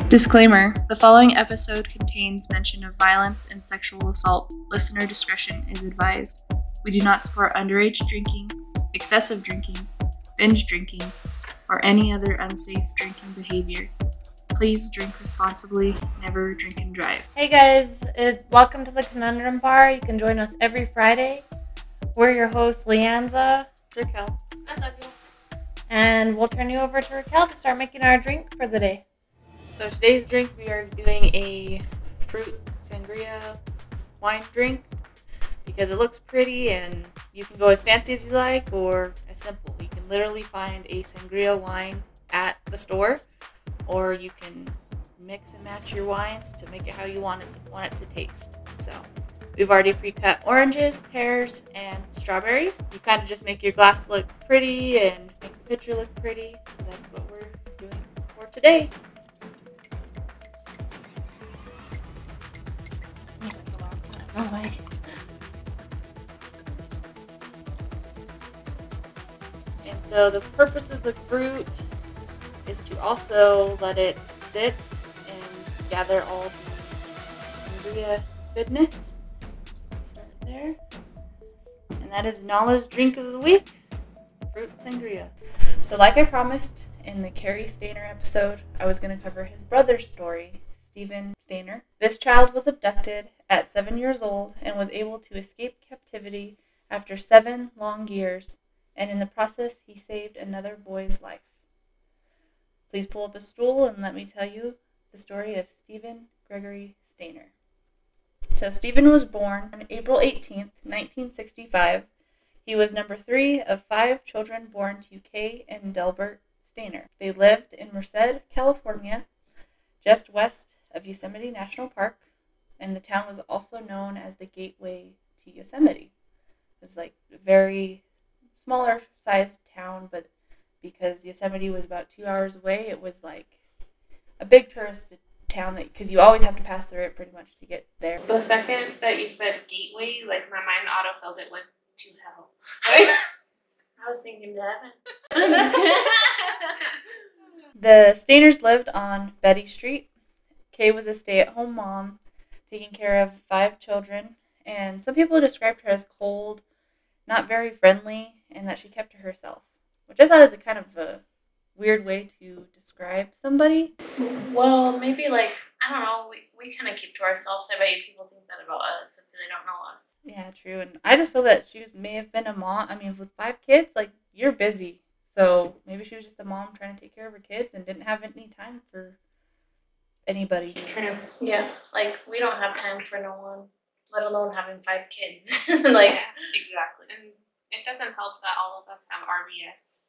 Disclaimer: the following episode contains mention of violence and sexual assault. Listener discretion is advised. We do not support underage drinking, excessive drinking, binge drinking, or any other unsafe drinking behavior. Please drink responsibly. Never drink and drive. Hey guys, welcome to the Conundrum Bar. You can join us every Friday. We're your hosts, Leanza, Raquel, and we'll turn you over to Raquel to start making our drink for the day. So today's drink, we are doing a fruit sangria wine drink because it looks pretty, and you can go as fancy as you like or as simple. You can literally find a sangria wine at the store, or you can mix and match your wines to make it how you want it to taste. So we've already pre-cut oranges, pears, and strawberries. You kind of just make your glass look pretty and make the picture look pretty. So that's what we're doing for today. Oh my. And so the purpose of the fruit is to also let it sit and gather all the sangria goodness. Start there. And that is Nala's drink of the week, fruit sangria. So like I promised in the Carrie Stainer episode, I was going to cover his brother's story, Stephen Stainer. This child was abducted at 7 years old and was able to escape captivity after 7 long years, and in the process he saved another boy's life. Please pull up a stool and let me tell you the story of Stephen Gregory Stainer. So Stephen was born on April 18th, 1965. He was number 3 of 5 children born to Kay and Delbert Stainer. They lived in Merced, California, just west of Yosemite National Park, and the town was also known as the gateway to Yosemite. It was like a very smaller sized town, but because Yosemite was about 2 hours away, it was like a big tourist town that, because you always have to pass through it pretty much to get there. The second that you said gateway, like my mind auto-filled it with to hell. I was thinking to heaven. The Stainers lived on Betty Street. Kay was a stay-at-home mom, taking care of 5 children, and some people described her as cold, not very friendly, and that she kept to herself, which I thought is a kind of a weird way to describe somebody. Well, maybe like, I don't know, we kind of keep to ourselves. I bet you people think that about us if they don't know us. Yeah, true, and I just feel that she may have been a mom. I mean, with 5 kids, like, you're busy, so maybe she was just a mom trying to take care of her kids and didn't have any time for anybody. True. Yeah, like we don't have time for no one, let alone having 5 kids. Like, yeah, exactly. And it doesn't help that all of us have RBFs.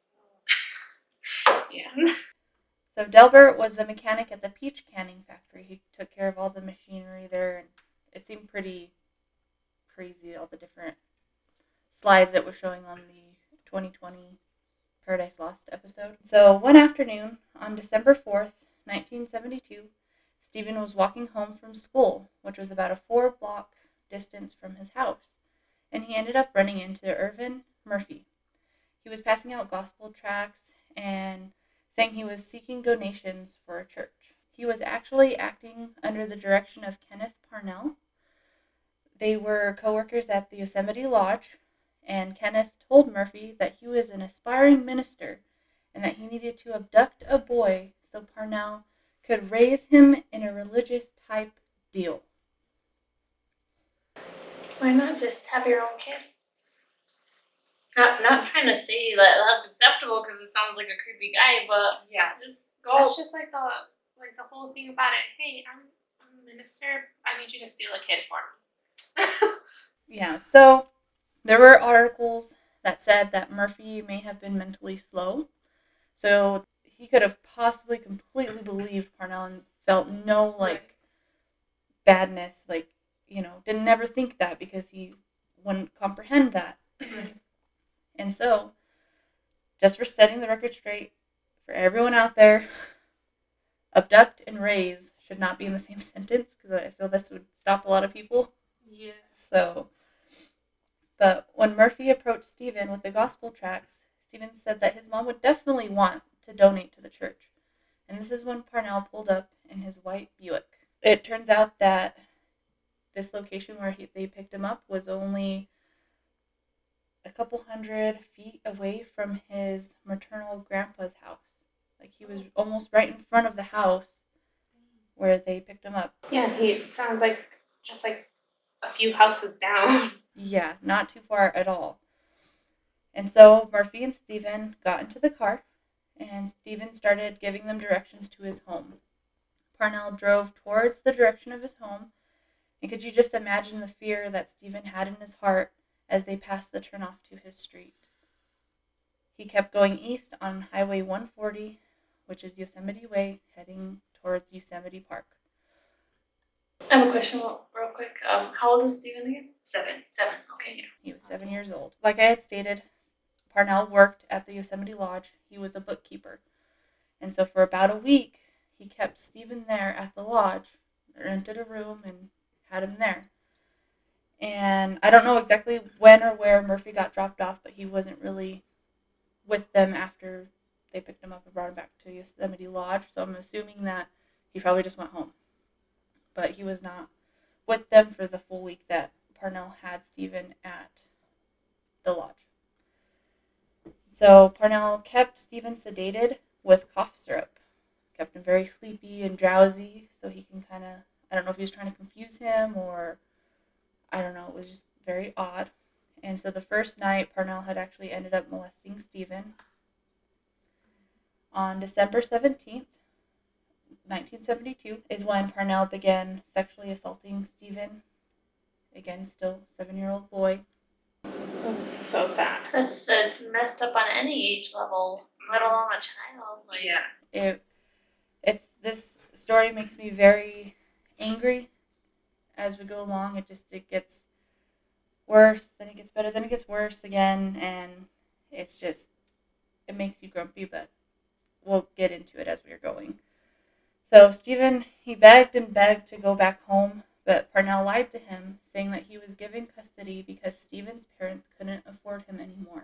Yeah. So Delbert was a mechanic at the peach canning factory. He took care of all the machinery there, and it seemed pretty crazy, all the different slides that were showing on the 2020 Paradise Lost episode. So one afternoon on December 4th, 1972, Stephen was walking home from school, which was about a 4-block distance from his house, and he ended up running into Irvin Murphy. He was passing out gospel tracts and saying he was seeking donations for a church. He was actually acting under the direction of Kenneth Parnell. They were co-workers at the Yosemite Lodge, and Kenneth told Murphy that he was an aspiring minister and that he needed to abduct a boy so Parnell could raise him in a religious type deal. Why not just have your own kid? Not trying to say that that's acceptable because it sounds like a creepy guy, but Yes. just go. That's just like the whole thing about it. Hey, I'm a minister. I need you to steal a kid for me. Yeah, so there were articles that said that Murphy may have been mentally slow. So he could have possibly completely believed Parnell and felt no, badness, didn't ever think that because he wouldn't comprehend that. And so, just for setting the record straight for everyone out there, abduct and raise should not be in the same sentence because I feel this would stop a lot of people. Yeah. So, but when Murphy approached Stephen with the gospel tracts, Stephen said that his mom would definitely want to donate to the church, And this is when Parnell pulled up in his white Buick. It turns out that this location where they picked him up was only a couple 100 feet away from his maternal grandpa's house. Like, he was almost right in front of the house where they picked him up. Yeah, he sounds like just like a few houses down. Yeah, not too far at all. And so Murphy and Stephen got into the car, and Stephen started giving them directions to his home. Parnell drove towards the direction of his home, and could you just imagine the fear that Stephen had in his heart as they passed the turnoff to his street? He kept going east on Highway 140, which is Yosemite Way, heading towards Yosemite Park. I have a question real quick. How old was Steven again? 7. Okay, yeah. He was 7 years old. Like I had stated, Parnell worked at the Yosemite Lodge. He was a bookkeeper. And so for about a week, he kept Stephen there at the lodge, rented a room, and had him there. And I don't know exactly when or where Murphy got dropped off, but he wasn't really with them after they picked him up and brought him back to Yosemite Lodge. So I'm assuming that he probably just went home. But he was not with them for the full week that Parnell had Stephen at the lodge. So Parnell kept Stephen sedated with cough syrup. Kept him very sleepy and drowsy, so he can kind of, I don't know if he was trying to confuse him or, I don't know, it was just very odd. And so the first night, Parnell had actually ended up molesting Stephen. On December 17th, 1972, is when Parnell began sexually assaulting Stephen. Again, still 7-year-old boy. So sad. That's messed up on any age level, let alone a child. Like, Yeah. This story makes me very angry as we go along. It gets worse, then it gets better, then it gets worse again, and it makes you grumpy, but we'll get into it as we are going. So Stephen, he begged and begged to go back home, but Parnell lied to him, saying that he was given custody because Stephen's parents couldn't afford him anymore.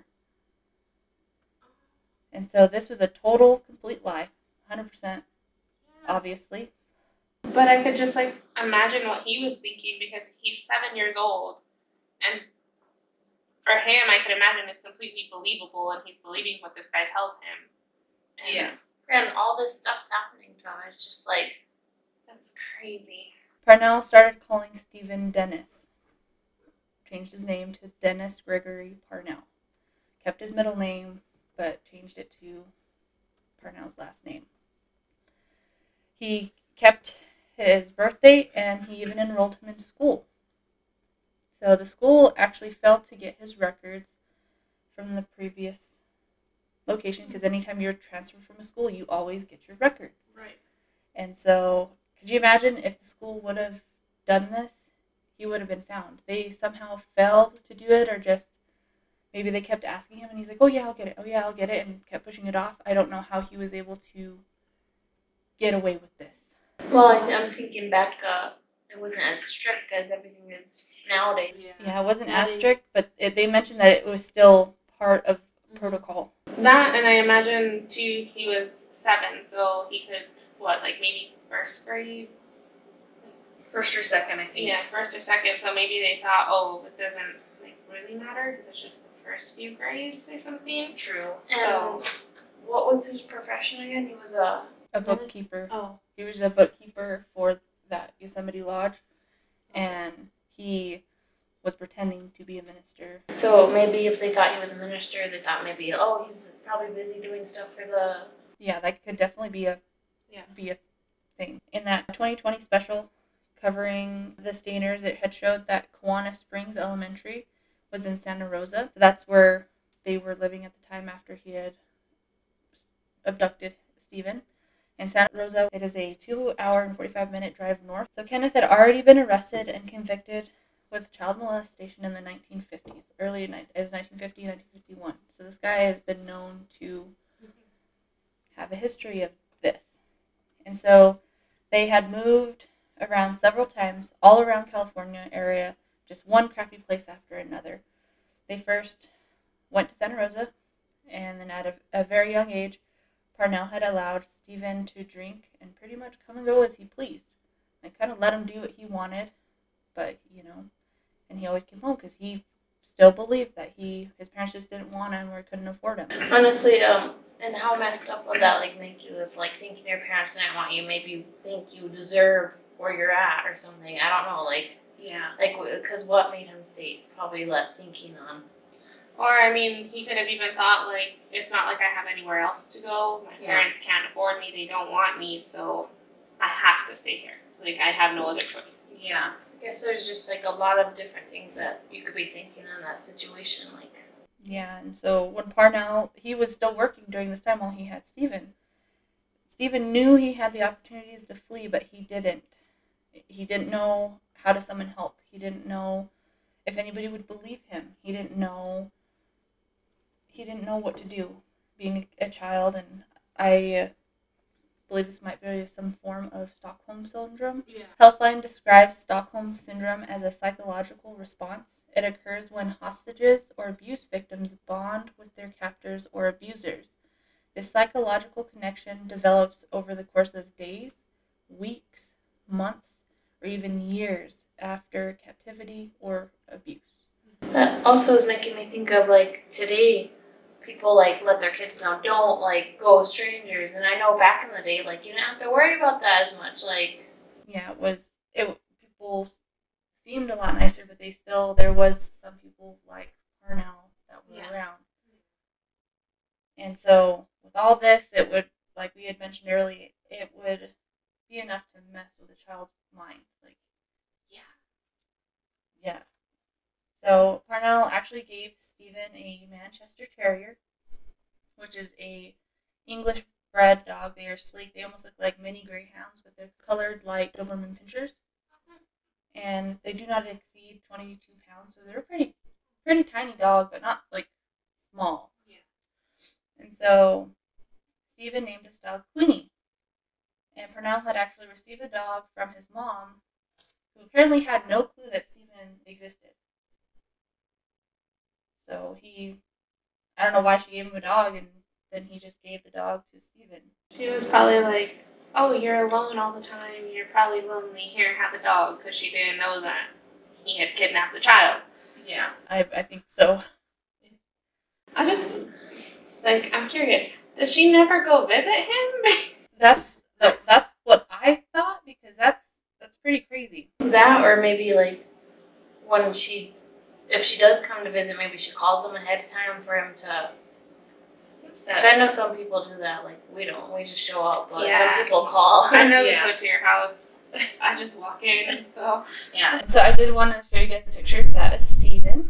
And so this was a total, complete lie, 100%, obviously. But I could just like imagine what he was thinking because he's 7 years old, and for him, I could imagine it's completely believable, and he's believing what this guy tells him. And Yeah. and all this stuff's happening to him. It's just like, that's crazy. Parnell started calling Stephen Dennis. Changed his name to Dennis Gregory Parnell. Kept his middle name, but changed it to Parnell's last name. He kept his birth date, and he even enrolled him in school. So the school actually failed to get his records from the previous location, because anytime you're transferred from a school, you always get your records. Right. And so, could you imagine if the school would have done this? He would have been found. They somehow failed to do it, or just maybe they kept asking him, and he's like, oh yeah, I'll get it. Oh yeah, I'll get it, and kept pushing it off. I don't know how he was able to get away with this. well, I'm thinking back, it wasn't as strict as everything is nowadays. Yeah, it wasn't as Nowadays- strict, but they mentioned that it was still part of protocol. That, and I imagine too, he was 7, so he could like maybe first grade. First or second, I think. Yeah, first or second. So maybe they thought, oh, it doesn't like really matter because it's just the first few grades or something. True. And So what was his profession again? He was a A bookkeeper. oh. He was a bookkeeper for that Yosemite Lodge, and he was pretending to be a minister. So maybe if they thought he was a minister, they thought maybe, oh, he's probably busy doing stuff for the. Yeah, that could definitely be a thing. In that 2020 special covering the Stainers, it had showed that Kiwanis Springs Elementary was in Santa Rosa. So that's where they were living at the time after he had abducted Stephen. In Santa Rosa, it is a 2-hour and 45-minute drive north. So Kenneth had already been arrested and convicted with child molestation in the 1950s. It was 1950, 1951. So this guy has been known to have a history of this. And so they had moved around several times, all around California area, just one crappy place after another. They first went to Santa Rosa, and then at a very young age, Parnell had allowed Stephen to drink and pretty much come and go as he pleased. Like, kind of let him do what he wanted, but, and he always came home because he still believed that his parents just didn't want him or couldn't afford him. Honestly, and how messed up would that like make you if like thinking your parents didn't want you made you think you deserve where you're at or something? I don't know, like because what made him stay? Probably let thinking on. Or, I mean, he could have even thought, like, it's not like I have anywhere else to go. My parents can't afford me. They don't want me, so I have to stay here. Like, I have no other choice. Yeah. I guess there's just, like, a lot of different things that you could be thinking in that situation. Like, yeah, and so when Parnell, he was still working during this time while he had Stephen. Stephen knew he had the opportunities to flee, but he didn't. He didn't know how to summon help. He didn't know if anybody would believe him. He didn't know what to do being a child, and I believe this might be some form of Stockholm Syndrome. Yeah. Healthline describes Stockholm Syndrome as a psychological response. It occurs when hostages or abuse victims bond with their captors or abusers. This psychological connection develops over the course of days, weeks, months, or even years after captivity or abuse. that also is making me think of, like, today, people, like, let their kids know, don't, like, go with strangers. And I know back in the day, like, you didn't have to worry about that as much. Like, Yeah, people seemed a lot nicer, but there was some people like Parnell that were around. And so with all this, it would, like we had mentioned earlier, it would be enough to mess with a child's mind. Like, yeah. So Parnell actually gave Stephen a Manchester Terrier, which is a English bred dog. They are sleek. They almost look like mini greyhounds, but they're colored like Doberman Pinschers. And they do not exceed 22 pounds, so they're a pretty tiny dog, but not like small. Yeah. And so Stephen named his dog Queenie. And Parnell had actually received the dog from his mom, who apparently had no clue that Stephen existed. So I don't know why she gave him a dog, and then he just gave the dog to Stephen. She was probably like, oh, you're alone all the time. You're probably lonely. Here, have a dog. Because she didn't know that he had kidnapped the child. yeah. I think so. I just, like, I'm curious. Does she never go visit him? That's what I thought, because that's pretty crazy. That, or maybe, like, if she does come to visit, maybe she calls him ahead of time for him to. Because I know some people do that. Like, we don't. We just show up, but some people call. I know they go to your house. I just walk in, so. Yeah. So I did want to show you guys a picture. That is Stephen.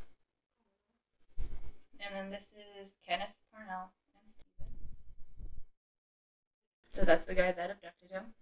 And then this is Kenneth Parnell and Stephen. So that's the guy that abducted him.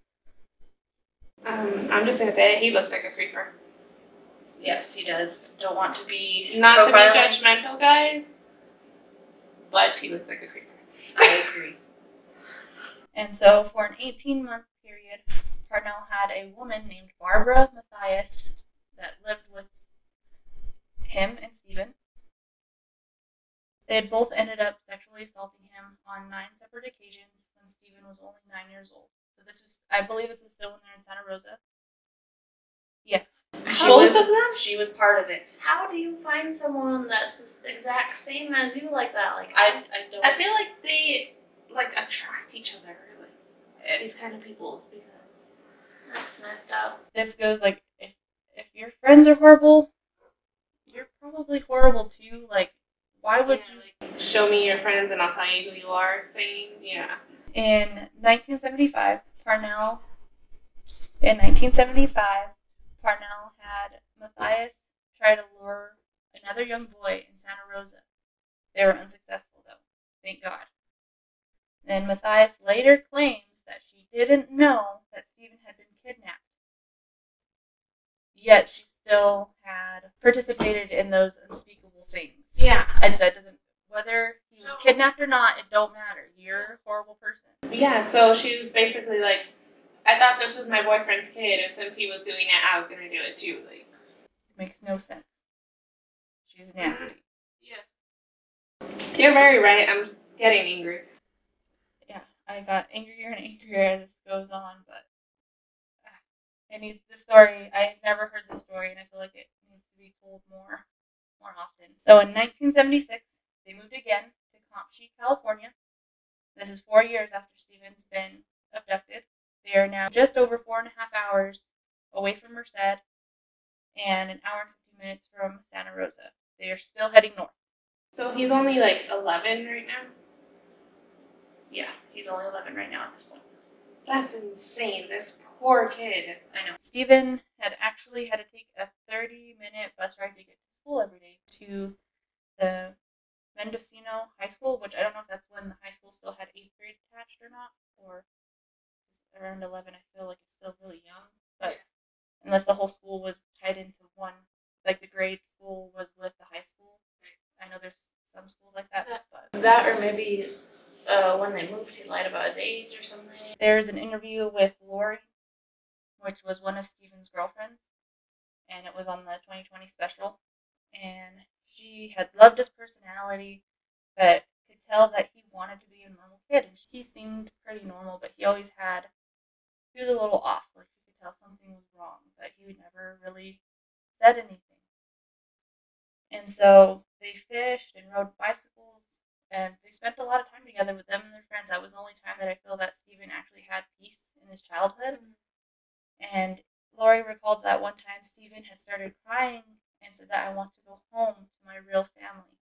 I'm just going to say it. He looks like a creeper. Yes, he does. Don't want to be. Not to be profiling. judgmental, guys, but he looks like a creeper. I agree. And so for an 18-month period, Parnell had a woman named Barbara Matthias that lived with him and Stephen. They had both ended up sexually assaulting him on 9 separate occasions when Stephen was only 9 years old. So I believe this was still when they're in Santa Rosa. Yes. Both of them? She was part of it. How do you find someone that's the exact same as you like that? Like, I don't. I feel like they, like, attract each other, like, these kind of peoples, because That's messed up. This goes like, if your friends are horrible, you're probably horrible too. Like, why would you? like, show me your friends and I'll tell you who you are, saying, yeah. In 1975, Parnell had Matthias try to lure another young boy in Santa Rosa. They were unsuccessful, though. Thank God. Then Matthias later claims that she didn't know that Stephen had been kidnapped. Yet she still had participated in those unspeakable things. Yeah. And that doesn't, whether he was kidnapped or not, it don't matter. You're a horrible person. Yeah, so she was basically like, I thought this was my boyfriend's kid, and since he was doing it, I was gonna do it too. Like, Makes no sense. She's nasty. yes. You're very right. I'm getting angry. Yeah, I got angrier and angrier as this goes on, but the story, I've never heard this story, and I feel like it needs to be told more often. So in 1976, they moved again to Comanche, California. This is 4 years after Stephen's been abducted. They are now just over 4.5 hours away from Merced and an hour and 50 minutes from Santa Rosa. They are still heading north. So he's only like 11 right now? Yeah, he's only 11 right now at this point. That's insane. This poor kid. I know. Stephen had actually had to take a 30-minute bus ride to get to school every day to the Mendocino High School, which I don't know if that's when the high school still had 8th grade attached or not, or around 11. I feel like it's still really young, but unless the whole school was tied into one, like the grade school was with the high school. I know there's some schools like that, but that or maybe when they moved, he lied about his age or something. There's an interview with Lori, which was one of Stephen's girlfriends, and it was on the 2020 special. And she had loved his personality, but could tell that he wanted to be a normal kid. And he seemed pretty normal, but he was a little off. Like, you could tell something was wrong, but he never really said anything. And so they fished and rode bicycles, and they spent a lot of time together with them and their friends. That was the only time that I feel that Stephen actually had peace in his childhood. And Lori recalled that one time Stephen had started crying and said that I want to go home to my real family.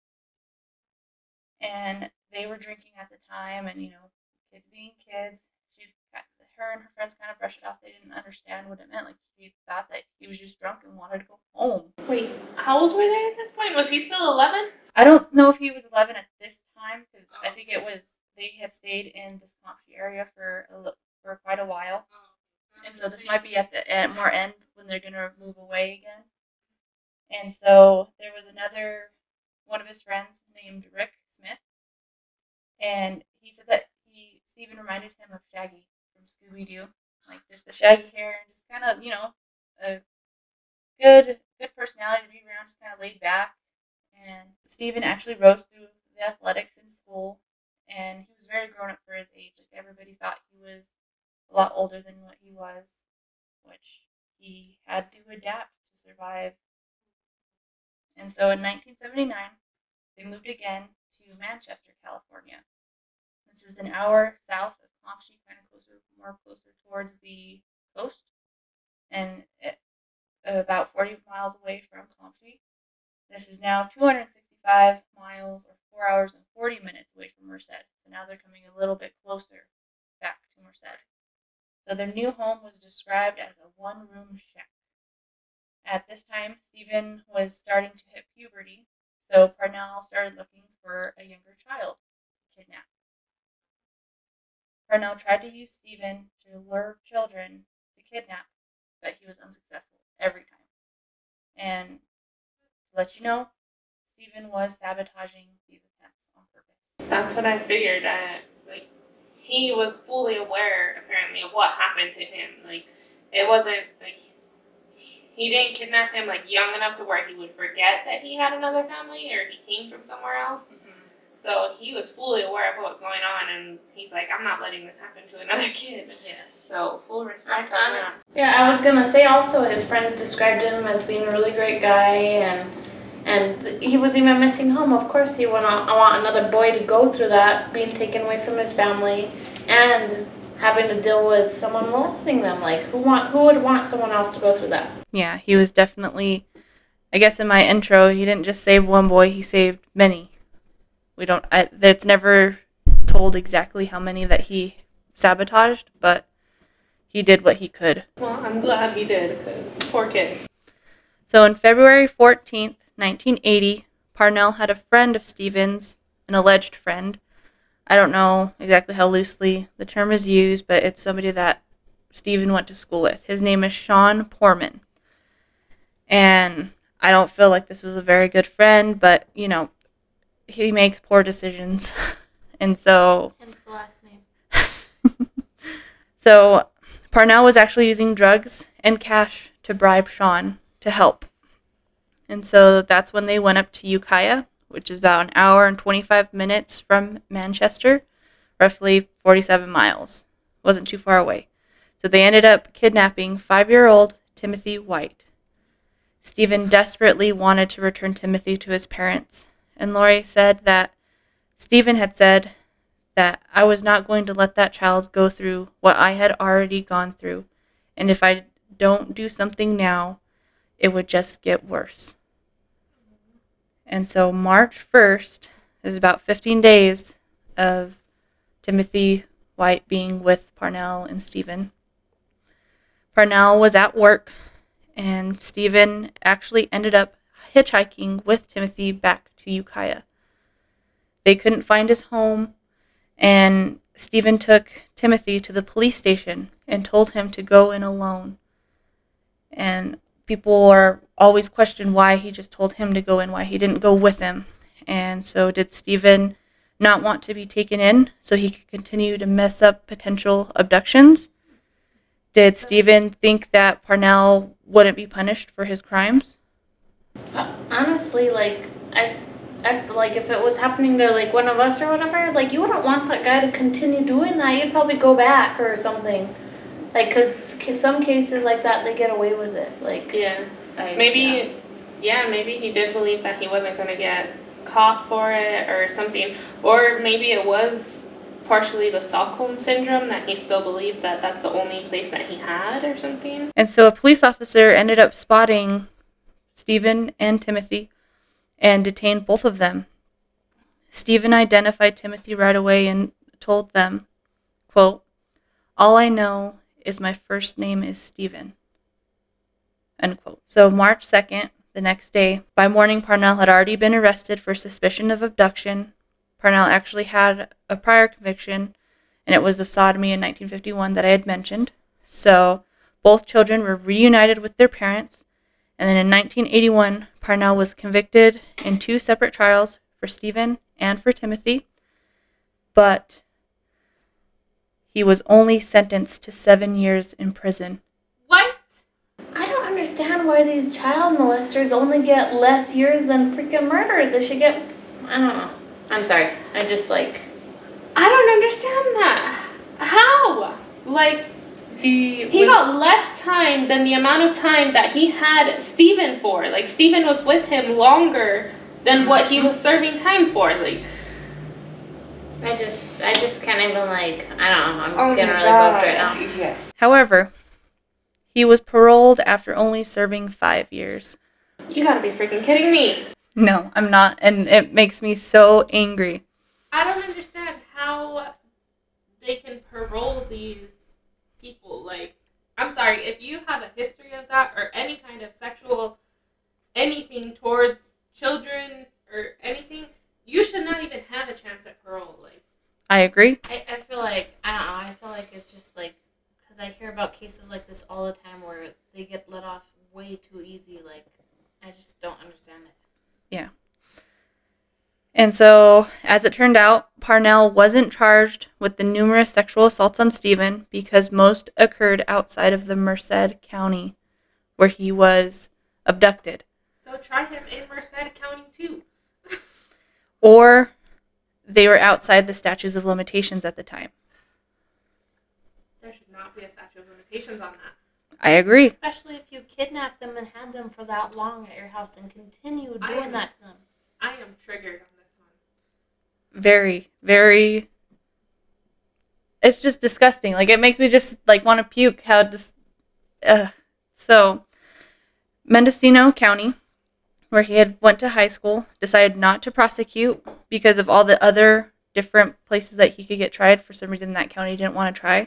And they were drinking at the time, and kids being kids, her and her friends kind of brushed it off. They didn't understand what it meant. Like, she thought that he was just drunk and wanted to go home. Wait, how old were they at this point? Was he still 11? I don't know if he was 11 at this time, because I think they had stayed in this Comanche area for quite a while. And so this might be at the more end when they're going to move away again. And so there was one of his friends named Rick Smith, and he said that Stephen reminded him of Shaggy from Scooby-Doo, like just the shaggy hair and just kind of, a good personality to be around, just kind of laid back. And Stephen actually rose through the athletics in school, and he was very grown up for his age. Like, everybody thought he was a lot older than what he was, which he had to adapt to survive. And so in 1979, they moved again to Manchester, California. This is an hour south of Comanche, kind of closer towards the coast, and about 40 miles away from Comanche. This is now 265 miles or 4 hours and 40 minutes away from Merced. So now they're coming a little bit closer back to Merced. So their new home was described as a one-room shack. At this time, Stephen was starting to hit puberty, so Parnell started looking for a younger child to kidnap. Parnell tried to use Stephen to lure children to kidnap, but he was unsuccessful every time. And to let you know, Stephen was sabotaging these attempts on purpose. That's what I figured. He was fully aware, apparently, of what happened to him. Like, it wasn't like he didn't kidnap him young enough to where he would forget that he had another family or he came from somewhere else. Mm-hmm. So he was fully aware of what was going on, and he's like, I'm not letting this happen to another kid. Yes. So full respect on that. Yeah, I was gonna say also his friends described him as being a really great guy, and he was even missing home. Of course, he would not want another boy to go through that, being taken away from his family, and having to deal with someone molesting them. Like, who would want someone else to go through that? Yeah, he was definitely, I guess in my intro, he didn't just save one boy, he saved many. It's never told exactly how many that he sabotaged, but he did what he could. Well, I'm glad he did, because poor kid. So on February 14th, 1980, Parnell had a friend of Stephen's, an alleged friend. I don't know exactly how loosely the term is used, but it's somebody that Stephen went to school with. His name is Sean Poorman. And I don't feel like this was a very good friend, but, he makes poor decisions. And so... Hence the last name. So Parnell was actually using drugs and cash to bribe Sean to help. And so that's when they went up to Ukiah, which is about an hour and 25 minutes from Manchester, roughly 47 miles. Wasn't too far away. So they ended up kidnapping 5-year-old Timothy White. Stephen desperately wanted to return Timothy to his parents, and Lori said that Stephen had said that I was not going to let that child go through what I had already gone through, and if I don't do something now, it would just get worse. And so March 1st is about 15 days of Timothy White being with Parnell and Stephen. Parnell was at work, and Stephen actually ended up hitchhiking with Timothy back to Ukiah. They couldn't find his home, and Stephen took Timothy to the police station and told him to go in alone. And people are always questioned why he just told him to go in, why he didn't go with him. And so did Stephen not want to be taken in so he could continue to mess up potential abductions? Did Stephen think that Parnell wouldn't be punished for his crimes? Honestly, like, I like, if it was happening to, like, one of us or whatever, like, you wouldn't want that guy to continue doing that. You'd probably go back or something. Like, because some cases like that, they get away with it. Like, Yeah. Maybe he did believe that he wasn't going to get caught for it or something. Or maybe it was partially the Stockholm Syndrome, that he still believed that that's the only place that he had or something. And so a police officer ended up spotting Stephen and Timothy and detained both of them. Stephen identified Timothy right away and told them, quote, "All I know is my first name is Stephen," unquote. So March 2nd, the next day, by morning, Parnell had already been arrested for suspicion of abduction. Parnell actually had a prior conviction, and it was of sodomy in 1951 that I had mentioned. So both children were reunited with their parents, and then in 1981, Parnell was convicted in 2 separate trials for Stephen and for Timothy, but he was only sentenced to 7 years in prison. What? I don't understand why these child molesters only get less years than freaking murderers. They should get, I don't know. I'm sorry. I just, like, I don't understand that. How? Like, he got less time than the amount of time that he had Stephen for. Like, Stephen was with him longer than what he was serving time for. Like, I just can't even, like, I don't know. I'm oh getting my really God. bugged right now. Yes. However, he was paroled after only serving 5 years. You gotta be freaking kidding me. No, I'm not, and it makes me so angry. I don't understand how they can parole these people. Like, I'm sorry, if you have a history of that or any kind of sexual anything towards children or anything, you should not even have a chance at parole. Like, I agree. I feel like, I don't know, I feel like it's just, like, because I hear about cases like this all the time where they get let off way too easy. Like, I just don't understand it. Yeah. And so, as it turned out, Parnell wasn't charged with the numerous sexual assaults on Stephen because most occurred outside of the Merced County, where he was abducted. so try him in Merced County too. Or they were outside the statutes of limitations at the time. There should not be a statute of limitations on that. I agree. Especially if you kidnapped them and had them for that long at your house and continue doing that to them. I am triggered on this one. Very, very. It's just disgusting. Like, it makes me just, like, want to puke. How just. So, Mendocino County, where he had went to high school, decided not to prosecute because of all the other different places that he could get tried. For some reason, that county didn't want to try.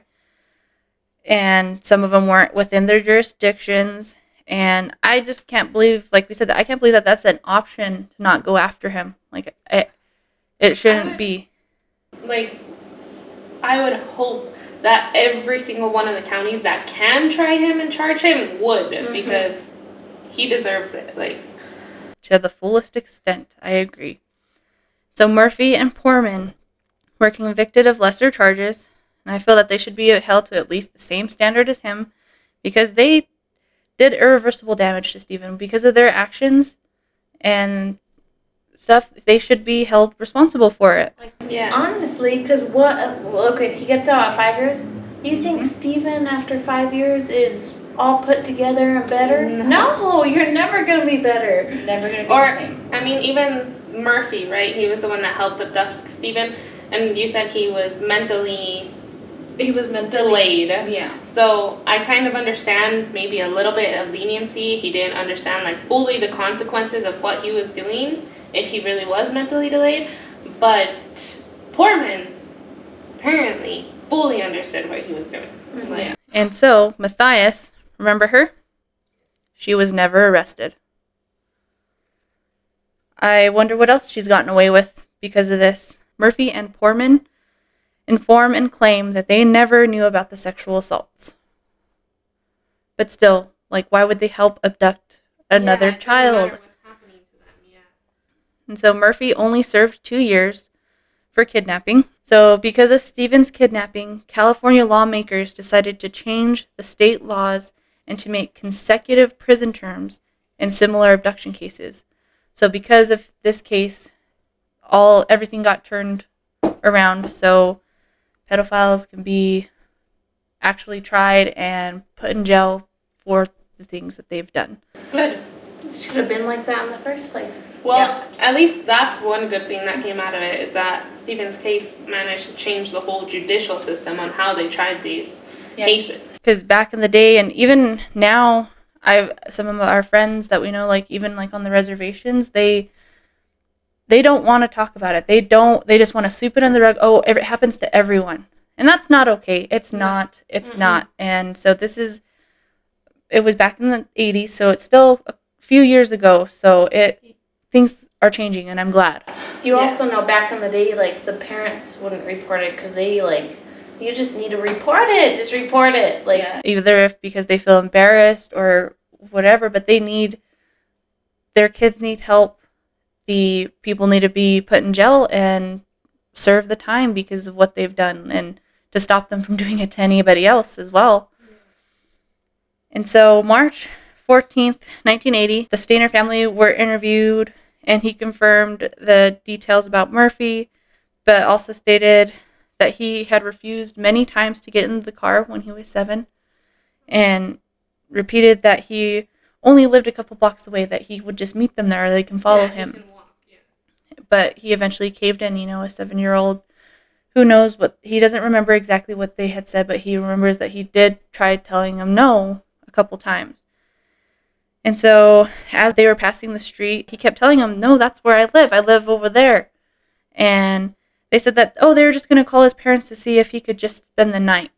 And some of them weren't within their jurisdictions. And I just can't believe, like we said, I can't believe that that's an option to not go after him. Like, it shouldn't be. Like, I would hope that every single one of the counties that can try him and charge him would, because he deserves it. Like, To the fullest extent, I agree. So Murphy and Poorman were convicted of lesser charges, and I feel that they should be held to at least the same standard as him because they did irreversible damage to Stephen because of their actions, and stuff, they should be held responsible for it. Like, honestly, because okay, he gets out at 5 years. You think Steven, after 5 years, is all put together and better? No, you're never going to be better. Never going to be the same. I mean, even Murphy, right? He was the one that helped abduct Steven, and you said he was mentally delayed. Yeah. So I kind of understand maybe a little bit of leniency. He didn't understand like fully the consequences of what he was doing if he really was mentally delayed. But Portman apparently fully understood what he was doing. Mm-hmm. Like, and so Matthias, remember her? She was never arrested. I wonder what else she's gotten away with because of this. Murphy and Portman inform and claim that they never knew about the sexual assaults. But still, like, why would they help abduct another child? What's happening to them, And so Murphy only served 2 years for kidnapping. So because of Steven's kidnapping, California lawmakers decided to change the state laws and to make consecutive prison terms in similar abduction cases. So because of this case, everything got turned around, so pedophiles can be actually tried and put in jail for the things that they've done. Good. It should have been like that in the first place. Well, at least that's one good thing that came out of it, is that Steven's case managed to change the whole judicial system on how they tried these cases. Because back in the day, and even now, some of our friends that we know, like even like on the reservations, they don't want to talk about it. They just want to sweep it under the rug. Oh, it happens to everyone. And that's not okay. It's not. It's not. And so it was back in the 80s, so it's still a few years ago. So things are changing, and I'm glad. You also know back in the day, like, the parents wouldn't report it because they, like, you just need to report it. Just report it. Like, either because they feel embarrassed or whatever, but their kids need help. The people need to be put in jail and serve the time because of what they've done, and to stop them from doing it to anybody else as well. And so March 14th, 1980, the Stainer family were interviewed, and he confirmed the details about Murphy, but also stated that he had refused many times to get in the car when he was 7, and repeated that he only lived a couple blocks away, that he would just meet them there, or they can follow him. He can walk, But he eventually caved in, a 7-year-old. Who knows what, he doesn't remember exactly what they had said, but he remembers that he did try telling them no a couple times. And so as they were passing the street, he kept telling them, no, that's where I live. I live over there. And they said that, they were just going to call his parents to see if he could just spend the night.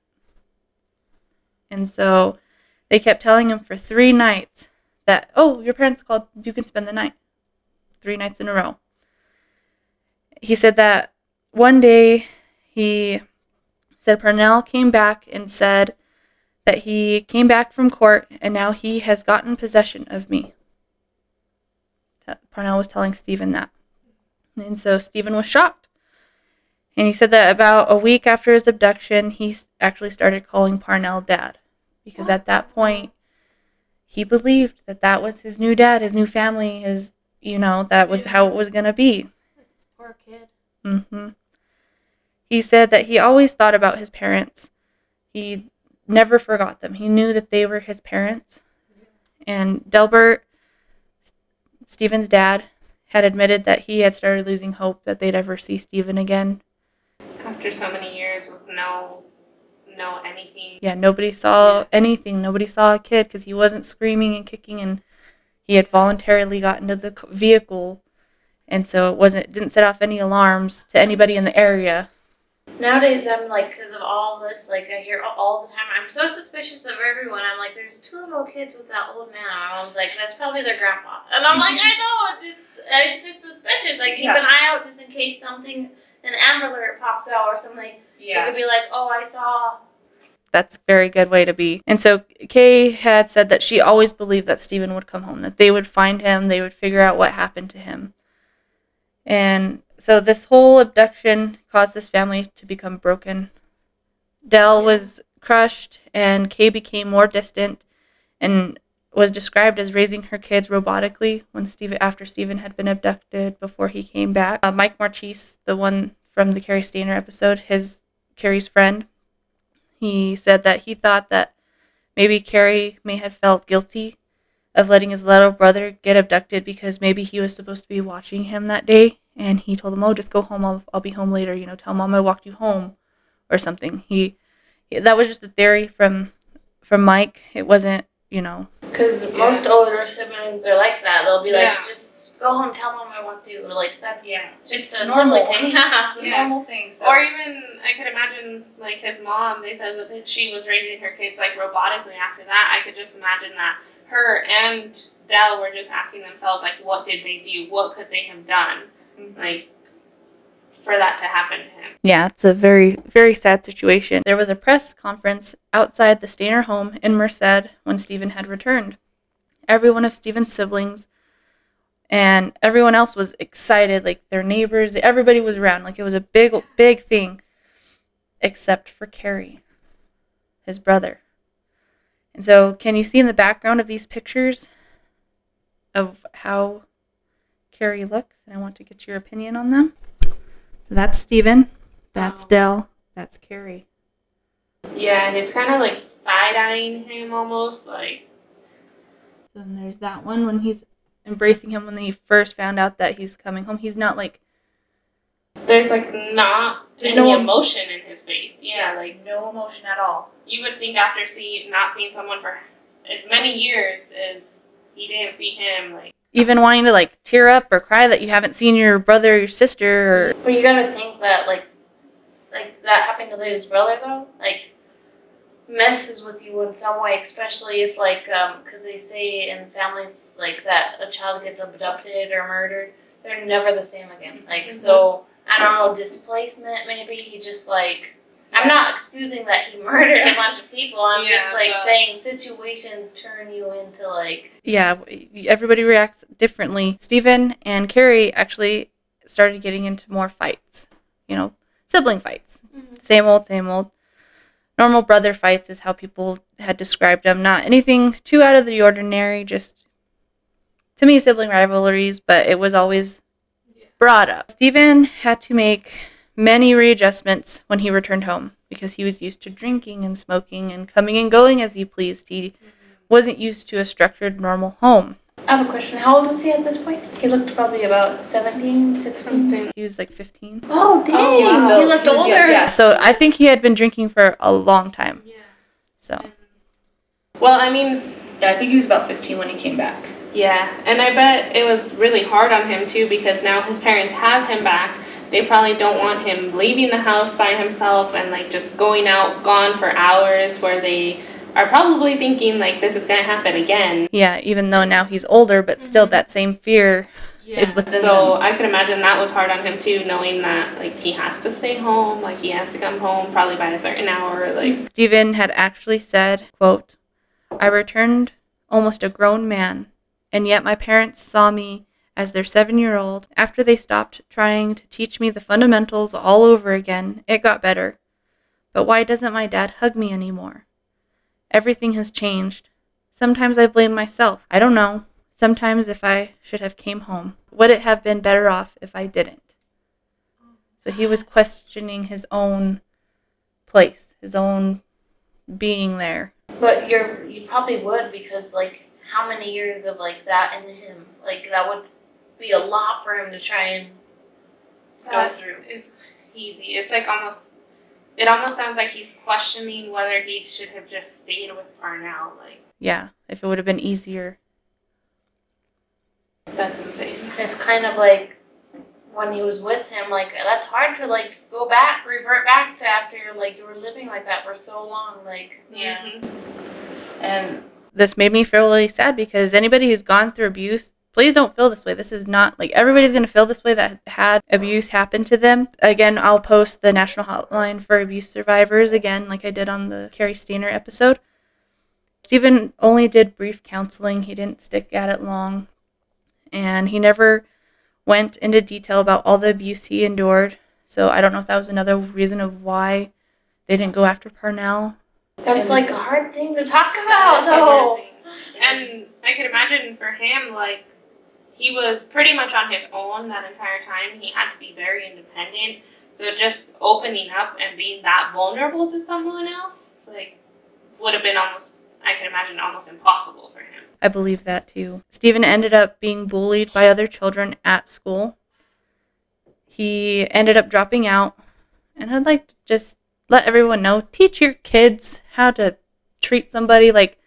And so they kept telling him for 3 nights that, your parents called, you can spend the night. 3 nights in a row. He said that one day he said Parnell came back and said that he came back from court and now he has gotten possession of me. Parnell was telling Steven that. And so Steven was shocked. And he said that about a week after his abduction, he actually started calling Parnell dad. Because at that point, he believed that was his new dad, his new family, that was how it was going to be. This poor kid. Mm-hmm. He said that he always thought about his parents. He never forgot them. He knew that they were his parents. And Delbert, Steven's dad, had admitted that he had started losing hope that they'd ever see Steven again. After so many years with no anything. Yeah, nobody saw anything. Nobody saw a kid because he wasn't screaming and kicking, and he had voluntarily got into the vehicle. And so it didn't set off any alarms to anybody in the area. Nowadays, I'm like, because of all this, like, I hear all the time, I'm so suspicious of everyone. I'm like, there's 2 little kids with that old man. My mom's like, that's probably their grandpa. And I'm like, I know, it's just suspicious. Like, keep an eye out just in case an Amber Alert pops out or something. Yeah. It could be like, I saw. That's a very good way to be. And so Kay had said that she always believed that Steven would come home, that they would find him, they would figure out what happened to him. And so this whole abduction caused this family to become broken. Del was crushed, and Kay became more distant and was described as raising her kids robotically after Stephen had been abducted before he came back. Mike Marchese, the one from the Carrie Stainer episode, Carrie's friend, he said that he thought that maybe Carrie may have felt guilty of letting his little brother get abducted because maybe he was supposed to be watching him that day, and he told him, "Oh, just go home. I'll be home later. Tell Mom I walked you home," or something. That was just a theory from Mike. It wasn't, Because most older siblings are like that. They'll be like, just go home, tell Mom I want to. Like, that's just a normal sibling thing. It's a normal thing. So. Or even, I could imagine, like, his mom, they said that she was raising her kids, like, robotically after that. I could just imagine that her and Dell were just asking themselves, like, what did they do? What could they have done? Like, for that to happen to him. Yeah, it's a very, very sad situation. There was a press conference outside the Stainer home in Merced when Stephen had returned. Every one of Stephen's siblings and everyone else was excited, like their neighbors, everybody was around. Like, it was a big, big thing, except for Carrie, his brother. And so, can you see in the background of these pictures of how Carrie looks? And I want to get your opinion on them. So that's Stephen, that's Dell, that's Carrie. Yeah, he's kind of like side-eyeing him almost, like. So then there's that one when he's embracing him when he first found out that he's coming home. He's not like. There's like not There's any no emotion in his face. Yeah, like no emotion at all. you would think after not seeing someone for as many years as he didn't see him, like. Even wanting to like tear up or cry that you haven't seen your brother or your sister. But you gotta think that, like that happened to his brother, though, like, messes with you in some way, especially if, like, because they say in families, like, that a child gets abducted or murdered, they're never the same again. Like, so, I don't know, displacement, maybe, he just, like, I'm not excusing that he murdered a bunch of people, I'm just, like, saying situations turn you into, like... Yeah, everybody reacts differently. Stephen and Carrie actually started getting into more fights, sibling fights. Mm-hmm. Same old. Normal brother fights is how people had described them. Not anything too out of the ordinary, just, to me, sibling rivalries, but it was always brought up. Stephen had to make many readjustments when he returned home because he was used to drinking and smoking and coming and going as he pleased. He wasn't used to a structured, normal home. I have a question. How old was he at this point? He looked probably about 17, 16. He was like 15. Oh, dang. He looked older. Yeah. So I think he had been drinking for a long time. Yeah. So. Well, I mean... Yeah, I think he was about 15 when he came back. Yeah, and I bet it was really hard on him, too, because now his parents have him back. They probably don't want him leaving the house by himself and, like, just gone for hours where they are probably thinking, like, this is going to happen again. Yeah, even though now he's older, but still that same fear is within him. So I could imagine that was hard on him, too, knowing that, like, he has to stay home, like, he has to come home probably by a certain hour, like. Stephen had actually said, quote, "I returned almost a grown man, and yet my parents saw me as their 7-year-old. After they stopped trying to teach me the fundamentals all over again, it got better. But why doesn't my dad hug me anymore? Everything has changed. Sometimes I blame myself. I don't know. Sometimes if I should have came home, would it have been better off if I didn't?" So he was questioning his own place, his own being there. But you probably would, because, like, how many years of, like, that in him? Like, that would be a lot for him to try and go through. It's crazy. It's like it almost sounds like he's questioning whether he should have just stayed with Parnell. Like, yeah, if it would have been easier. That's insane. It's kind of like when he was with him, like, that's hard to, like, revert back to after, like, you were living like that for so long, like. Yeah. Mm-hmm. And this made me feel really sad because anybody who's gone through abuse, please don't feel this way. This is not, like, everybody's going to feel this way that had abuse happen to them. Again, I'll post the National Hotline for Abuse Survivors again, like I did on the Carrie Stainer episode. Stephen only did brief counseling. He didn't stick at it long. And he never went into detail about all the abuse he endured. So I don't know if that was another reason of why they didn't go after Parnell. That's, like, a hard thing to talk about, though. And him, like, he was pretty much on his own that entire time. He had to be very independent. So just opening up and being that vulnerable to someone else, like, would have been almost, I can imagine, almost impossible for him. I believe that too. Stephen ended up being bullied by other children at school. He ended up dropping out. And I'd like to just let everyone know, teach your kids how to treat somebody. Like,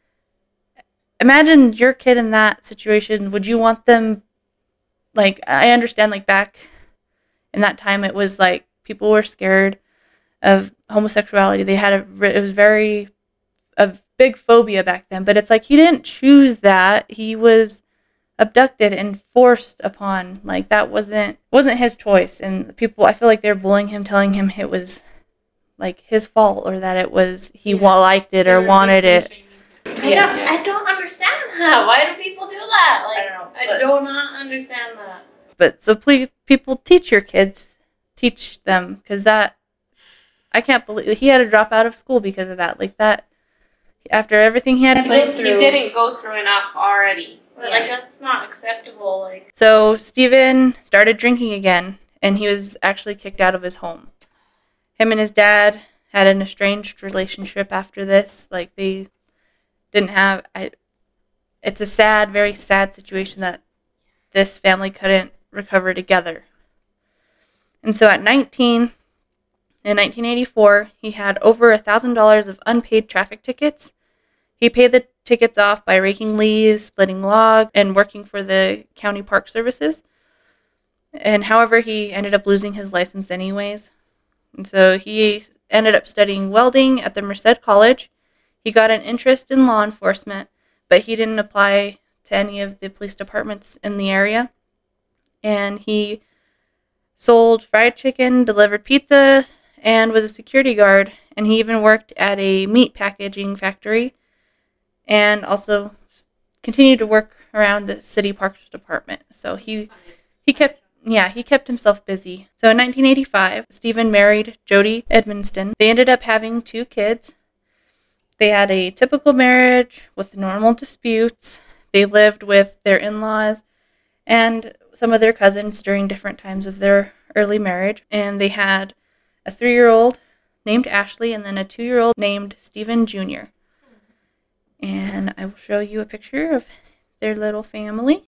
imagine your kid in that situation. Would you want them, like, I understand, like, back in that time, it was like people were scared of homosexuality. It was very a big phobia back then, but it's like he didn't choose that. He was abducted and forced upon. Like, that wasn't his choice. And people, I feel like they're bullying him, telling him it was like his fault, or that it was he liked it or wanted it. I don't understand that. Why do people do that? Like, I don't know, I do not understand that. But so please, people, teach your kids, teach them, because that, I can't believe he had to drop out of school because of that. Like, that, after everything he had to go through. He didn't go through enough already. But, like, that's not acceptable. Like, So Stephen started drinking again, and he was actually kicked out of his home. Him and his dad had an estranged relationship after this. Like, they didn't have, it's a sad, very sad situation that this family couldn't recover together. And so at 19, in 1984, he had over $1,000 of unpaid traffic tickets. He paid the tickets off by raking leaves, splitting logs, and working for the county park services. And however, he ended up losing his license anyways. And so he ended up studying welding at the Merced College. He got an interest in law enforcement, but he didn't apply to any of the police departments in the area. And he sold fried chicken, delivered pizza, and was a security guard. And he even worked at a meat packaging factory, and also continued to work around the city parks department. So he kept himself busy. So in 1985, Stephen married Jody Edmonston. They ended up having 2 kids. They had a typical marriage with normal disputes. They lived with their in-laws and some of their cousins during different times of their early marriage. And they had a 3-year-old named Ashley, and then a 2-year-old named Stephen Jr. And I will show you a picture of their little family.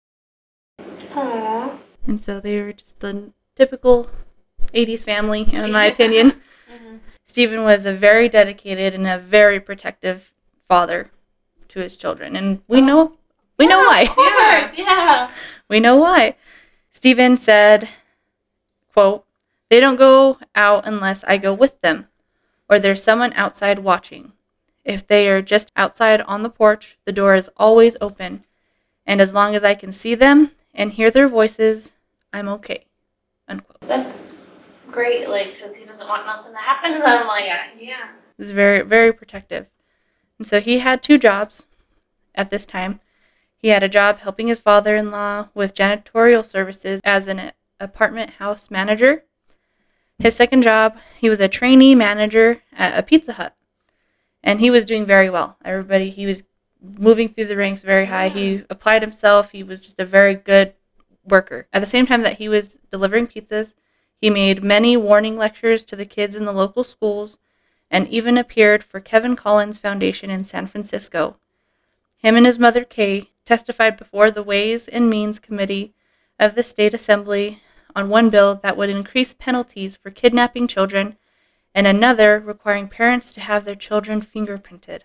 Aww. And so they were just the typical 80s family, in my opinion. Mm-hmm. Stephen was a very dedicated and a very protective father to his children. And we know why. Of course, yeah. We know why. Stephen said, quote, "They don't go out unless I go with them, or there's someone outside watching. If they are just outside on the porch, the door is always open. And as long as I can see them and hear their voices, I'm okay." Unquote. That's great, like, because he doesn't want nothing to happen to them. Like, Yeah. He was very, very protective. And so he had 2 jobs at this time. He had a job helping his father-in-law with janitorial services as an apartment house manager. His second job, he was a trainee manager at a Pizza Hut. And he was doing very well. He was moving through the ranks very high. He applied himself. He was just a very good worker. At the same time that he was delivering pizzas, he made many warning lectures to the kids in the local schools, and even appeared for Kevin Collins Foundation in San Francisco. Him and his mother, Kay, testified before the Ways and Means Committee of the State Assembly on one bill that would increase penalties for kidnapping children, and another requiring parents to have their children fingerprinted.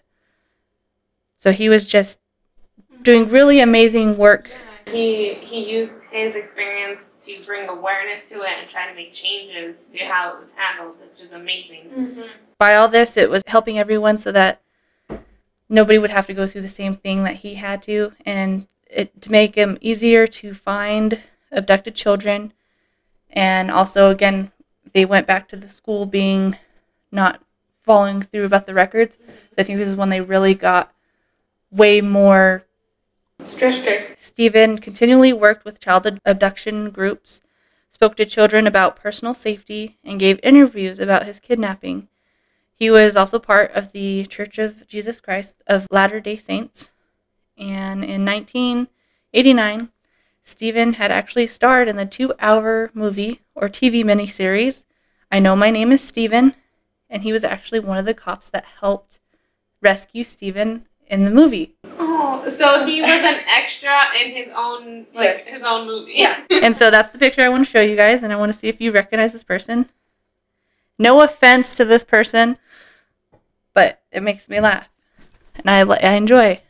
So he was just doing really amazing work. He used his experience to bring awareness to it and try to make changes to how it was handled, which is amazing. mm-hmm. By all this, it was helping everyone so that nobody would have to go through the same thing that he had to, and to make him easier to find abducted children. And also, again, they went back to the school being not following through about the records. I think this is when they really got way more Strict. Stephen continually worked with child abduction groups, spoke to children about personal safety, and gave interviews about his kidnapping. He was also part of the Church of Jesus Christ of Latter-day Saints, And in 1989, Stephen had actually starred in the 2-hour movie or TV miniseries, I Know My Name is Stephen, and he was actually one of the cops that helped rescue Stephen in the movie. Oh, so he was an extra in his own, his own movie. Yeah. And so that's the picture I want to show you guys, and I want to see if you recognize this person. No offense to this person, but it makes me laugh, and I enjoy.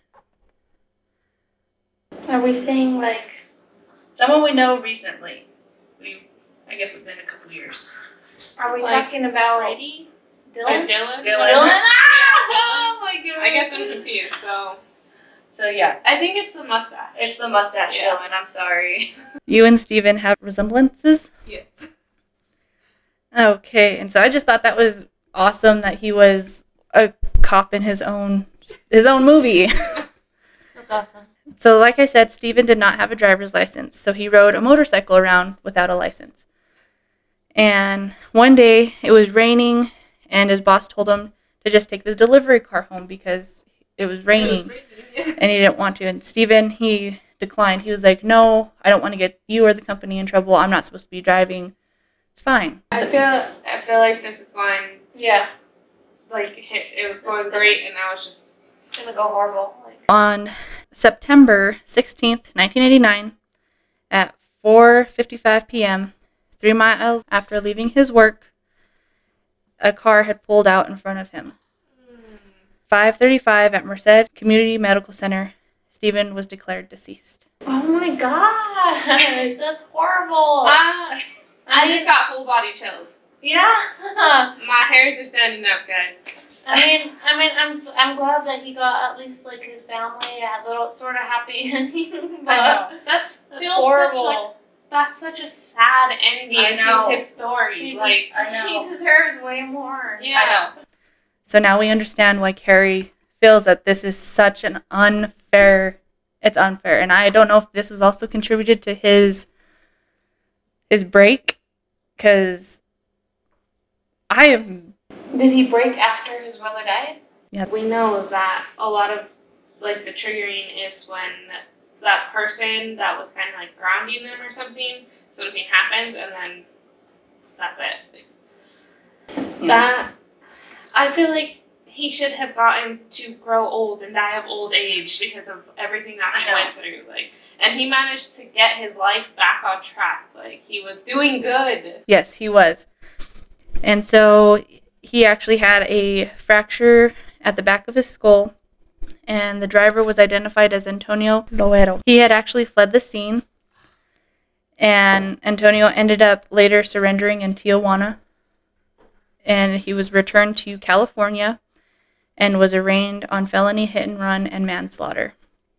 Are we saying like Someone we know recently. I guess within a couple years. are we Like talking about Brady? Dylan? Dylan? Dylan. Yeah, Oh my god. I get them confused, so So yeah, I think it's the mustache. it's the mustache Yeah. Dylan. I'm sorry. You and Steven have resemblances? Yes. Okay, and so I just thought that was awesome that he was a cop in his own movie. That's awesome. So like I said, Steven did not have a driver's license, so he rode a motorcycle around without a license. And one day it was raining, and his boss told him to just take the delivery car home because it was raining and he didn't want to. And Steven, he declined. He was like, "No, I don't want to get you or the company in trouble. I'm not supposed to be driving. It's fine." I feel like this is going Yeah. it was going great, and now it's just It's gonna go horrible. Like On September 16th, 1989, at 4:55 p.m., 3 miles after leaving his work, a car had pulled out in front of him. 5:35 at Merced Community Medical Center, Stephen was declared deceased. oh my gosh, that's horrible. I just got full body chills. Yeah. My hairs are standing up, guys. I'm glad that he got at least like his family a little sort of happy ending. But I know. That's still horrible. that's such a sad ending I know. to his story. Like, I know. He deserves way more. yeah. So now we understand why Carrie feels that this is such an unfair. It's unfair, and I don't know if this was also contributed to his break, because I am. Did he break after his brother died? We know that a lot of like the triggering is when that person that was kind of like grounding them or something happens, and then that's it. That I feel like he should have gotten to grow old and die of old age because of everything that he went through. Like, and he managed to get his life back on track. Like, he was doing good. Yes, he was. And so he actually had a fracture at the back of his skull, and the driver was identified as Antonio Loero. He had actually fled the scene, and Antonio ended up later surrendering in Tijuana, and he was returned to California and was arraigned on felony hit and run and manslaughter.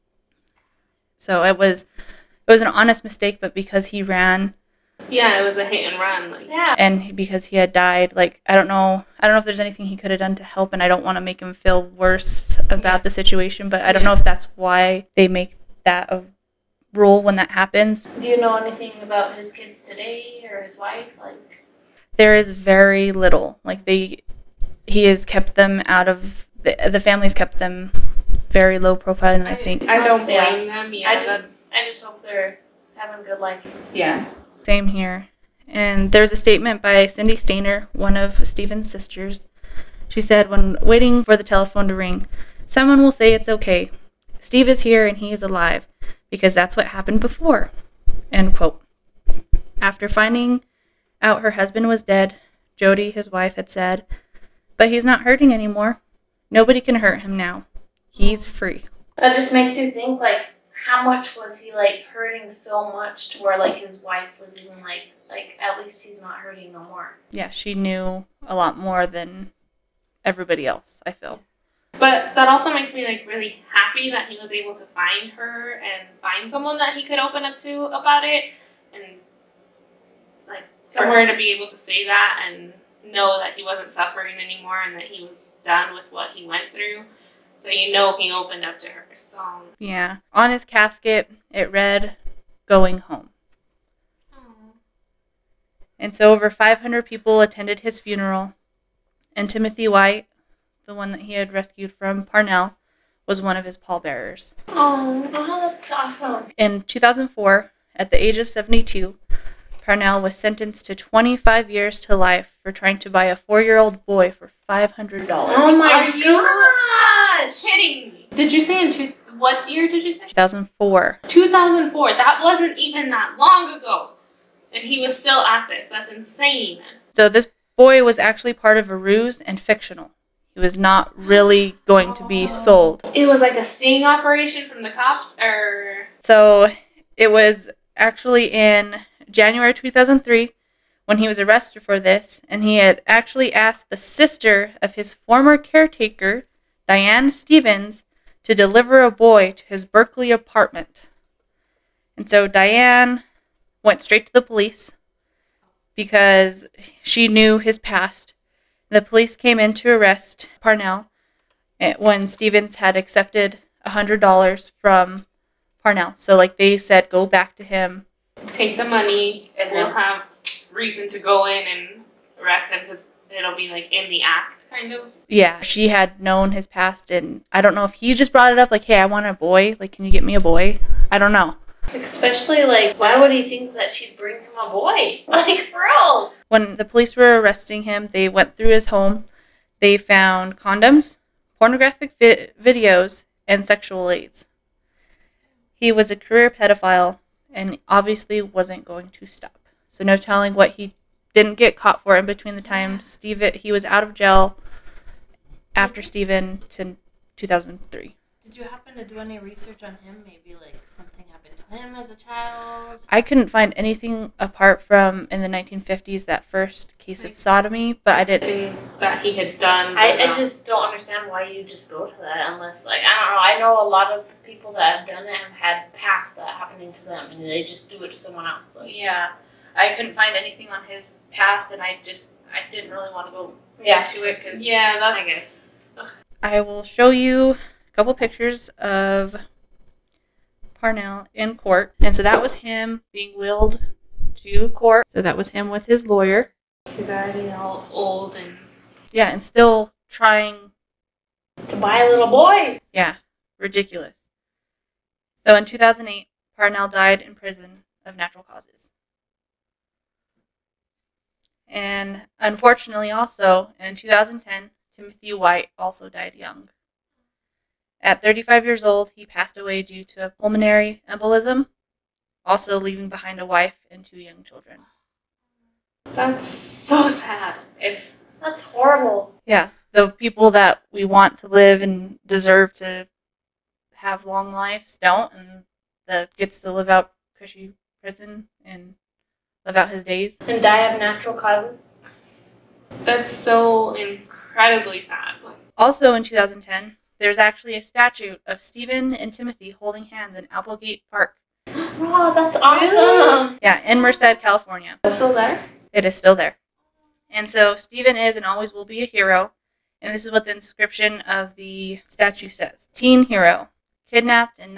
So it was an honest mistake, but because he ran, Yeah, it was a hit and run. Like, Yeah. and because he had died, like, I don't know if there's anything he could have done to help, and I don't want to make him feel worse about the situation, but I don't know if that's why they make that a rule when that happens. Do you know anything about his kids today or his wife? Like, There is very little. Like, he has kept them out of, the family's kept them very low profile, and I think I don't blame them. Yeah, I just hope they're having a good life. yeah. same here. And there's a statement by Cindy Stainer, one of Stephen's sisters. She said, "When waiting for the telephone to ring, someone will say it's okay. Steve is here and he is alive, because that's what happened before." End quote. After finding out her husband was dead, Jody, his wife, had said, "But he's not hurting anymore. Nobody can hurt him now. He's free." That just makes you think, like, how much was he, like, hurting so much to where, like, his wife was even like, at least he's not hurting no more. Yeah, she knew a lot more than everybody else, I feel. But that also makes me like really happy that he was able to find her and find someone that he could open up to about it, and like somewhere to be able to say that and know that he wasn't suffering anymore and that he was done with what he went through. So he opened up to her. So Yeah. On his casket, it read, "Going home." And so over 500 people attended his funeral, and Timothy White, the one that he had rescued from Parnell, was one of his pallbearers. Oh, that's awesome. In 2004, at the age of 72, Parnell was sentenced to 25 years to life for trying to buy a 4-year-old boy for $500. Oh my Are you gosh! Kidding me. Did you say what year did you say? 2004. 2004. That wasn't even that long ago. And he was still at this. That's insane. So this boy was actually part of a ruse and fictional. He was not really going to be sold. It was like a sting operation from the cops, or... So it was actually in January 2003 when he was arrested for this, and he had actually asked the sister of his former caretaker, Diane Stevens, to deliver a boy to his Berkeley apartment. And so Diane went straight to the police because she knew his past. The police came in to arrest Parnell when Stevens had accepted $100 from Parnell. So like they said, go back to him. Take the money, and And we'll then- have reason to go in and arrest him because it'll be like in the act, kind of. Yeah, she had known his past, and I don't know if he just brought it up like, hey, I want a boy. Like, can you get me a boy? I don't know. Especially, like, why would he think that she'd bring him a boy? Like, girls! When the police were arresting him, they went through his home. They found condoms, pornographic videos, and sexual aids. He was a career pedophile and obviously wasn't going to stop. So no telling what he didn't get caught for in between the time he was out of jail after Stephen to 2003. Did you happen to do any research on him? Maybe like something happened to him as a child? I couldn't find anything apart from in the 1950s, that first case of sodomy, but I did. Thing that he had done. I just don't understand why you just go to that unless, like, I don't know. I know a lot of people that have done it have had past that happening to them, and they just do it to someone else. Like, Yeah, I couldn't find anything on his past, and I didn't really want to go into it because Yeah, that's... I guess. I will show you a couple pictures of Parnell in court. And so that was him being wheeled to court. So that was him with his lawyer. He's already all old and... Yeah, and still trying. To buy little boys. Yeah, ridiculous. So in 2008, Parnell died in prison of natural causes. And unfortunately also, in 2010, Timothy White also died young. At 35 years old, he passed away due to a pulmonary embolism, also leaving behind a wife and 2 young children. That's so sad. That's horrible. Yeah, the people that we want to live and deserve to have long lives don't, and that gets to live out cushy prison and live out his days. And die of natural causes. That's so incredibly sad. Also in 2010, there's actually a statue of Stephen and Timothy holding hands in Applegate Park. Oh, that's awesome. Yeah, in Merced, California. That's still there? It is still there. And so Stephen is and always will be a hero. And this is what the inscription of the statue says. Teen hero, kidnapped in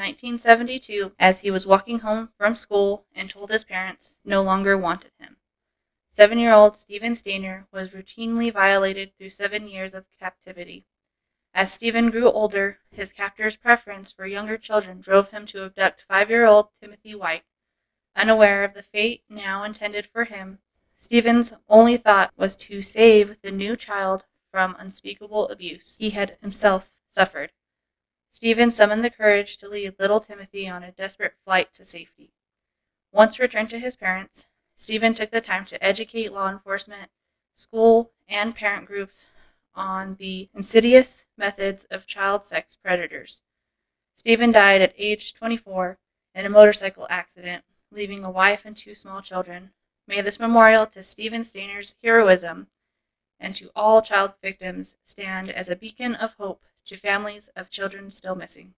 1972 as he was walking home from school and told his parents no longer wanted him. 7-year-old Stephen Stainer was routinely violated through 7 years of captivity. As Stephen grew older, his captor's preference for younger children drove him to abduct 5-year-old Timothy White. Unaware of the fate now intended for him, Stephen's only thought was to save the new child from unspeakable abuse he had himself suffered. Stephen summoned the courage to lead little Timothy on a desperate flight to safety. Once returned to his parents, Stephen took the time to educate law enforcement, school, and parent groups on the insidious methods of child sex predators. Stephen died at age 24 in a motorcycle accident, leaving a wife and 2 small children. May this memorial to Stephen Stainer's heroism and to all child victims stand as a beacon of hope to families of children still missing.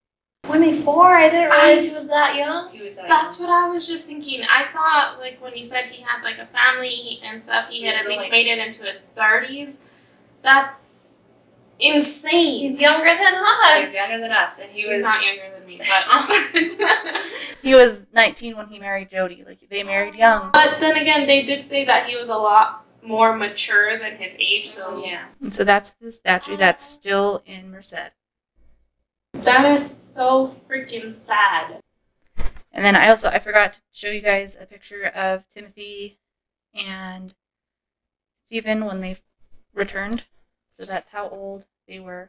24? I didn't realize he was that young. That's what I was just thinking. I thought, like, when you said he had, like, a family and stuff, he had at least made it into his 30s. That's insane. He's younger than us. He's younger than us, and He's not younger than me, but... he was 19 when he married Jody. Like, they married young. But then again, they did say that he was a lot more mature than his age, so... Yeah. And so that's the statue that's still in Merced. That is so freaking sad. And then I forgot to show you guys a picture of Timothy and Stephen when they returned. So that's how old they were.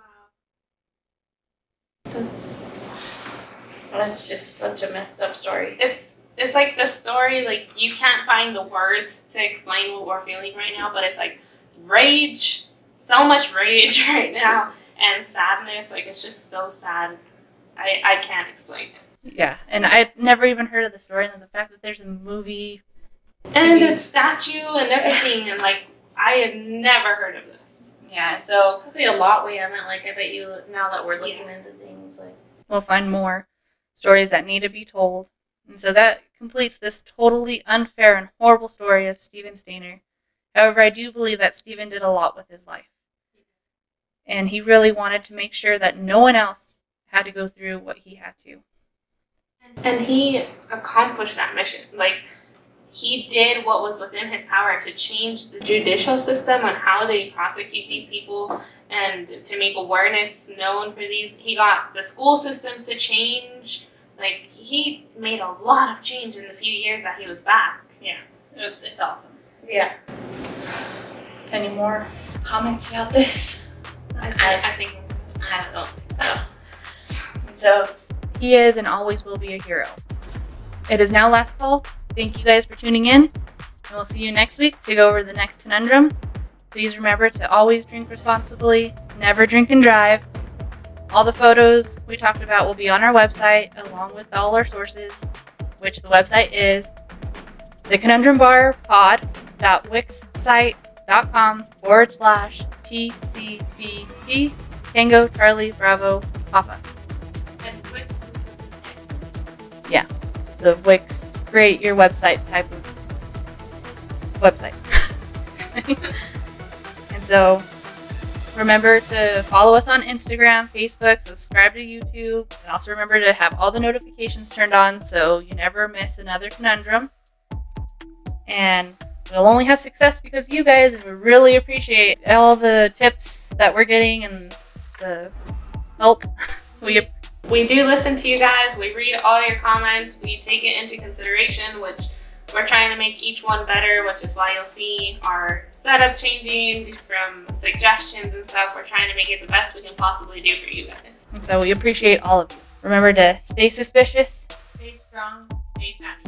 Wow. That's just such a messed up story. It's like the story, like you can't find the words to explain what we're feeling right now, but it's like rage, so much rage right now, and sadness. Like it's just so sad. I can't explain it. Yeah, and I'd never even heard of the story, and the fact that there's a movie. And a statue and everything, and like I had never heard of this. Yeah, so probably a lot we haven't. Like I bet you now that we're looking into things, like We'll find more stories that need to be told. And so that completes this totally unfair and horrible story of Stephen Stainer. However, I do believe that Stephen did a lot with his life. And he really wanted to make sure that no one else had to go through what he had to. And he accomplished that mission. Like, he did what was within his power to change the judicial system on how they prosecute these people and to make awareness known for these. He got the school systems to change. Like, he made a lot of change in the few years that he was back. Yeah, it's awesome. yeah. Any more comments about this? I think I don't think so. So He is and always will be a hero. It is now last call. Thank you guys for tuning in, and we'll see you next week to go over the next conundrum. Please remember to always drink responsibly, never drink and drive. All the photos we talked about will be on our website, along with all our sources, which the website is theconundrumbarpod.wixsite.com/TCPP Tango Charlie Bravo Papa. and Wix is The Wix, create your website type of website. And so remember to follow us on Instagram, Facebook, subscribe to YouTube, and also remember to have all the notifications turned on so you never miss another conundrum. And we'll only have success because of you guys, and we really appreciate all the tips that we're getting and the help. We do listen to you guys. We read all your comments. We take it into consideration, which we're trying to make each one better, which is why you'll see our setup changing from suggestions and stuff. We're trying to make it the best we can possibly do for you guys. And so we appreciate all of you. Remember to stay suspicious. Stay strong, stay savvy.